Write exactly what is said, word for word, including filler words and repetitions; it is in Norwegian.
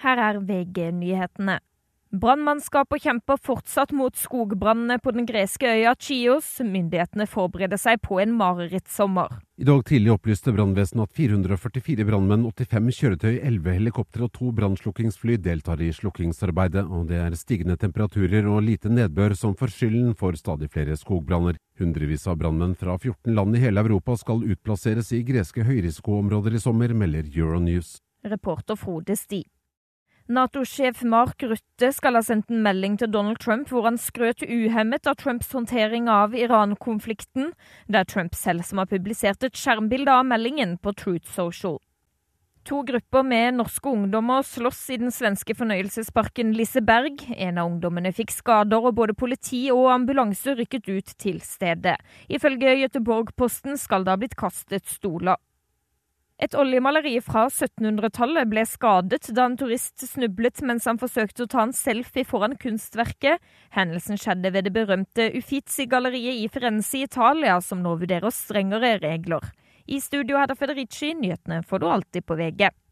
Her er V G-nyhetene. Brannmannskaper kjemper fortsatt mot skogbrannene på den greske øya Chios. Myndighetene forbereder seg på en marerittsommer. I dag tidlig opplyste brannvesenet at fire hundre og førtifire brannmenn, åttifem kjøretøy, elleve helikopter og to brannslukkingsfly deltar i slukkingsarbeidet, og det er stigende temperaturer og lite nedbør som får skylden for stadig flere skogbranner. Hundrevis av brannmenn fra fjorten land i hele Europa skal utplasseres i greske høyrisikoområder i sommer, melder Euronews. Reporter Frode Sti. NATO-sjef Mark Rutte skal ha sendt en melding til Donald Trump hvor han skrøt uhemmet av Trumps håndtering av Iran-konflikten. Det er Trump selv som har publisert et skjermbilde av meldingen på Truth Social. To grupper med norske ungdommer slåss i den svenske fornøyelsesparken Liseberg. En av ungdommene fikk skader, og både politi og ambulanse rykket ut til stedet. Ifølge Göteborg-Posten skal det ha blitt kastet stoler. Et oljemaleri fra syttenhundretallet ble skadet da en turist snublet mens han forsøkte å ta en selfie foran kunstverket. Hendelsen skjedde ved det berømte Uffizi-galleriet i Firenze i Italia, som nå vurderer strengere regler. I studio Hedda Federici, nyhetene får du alltid på V G.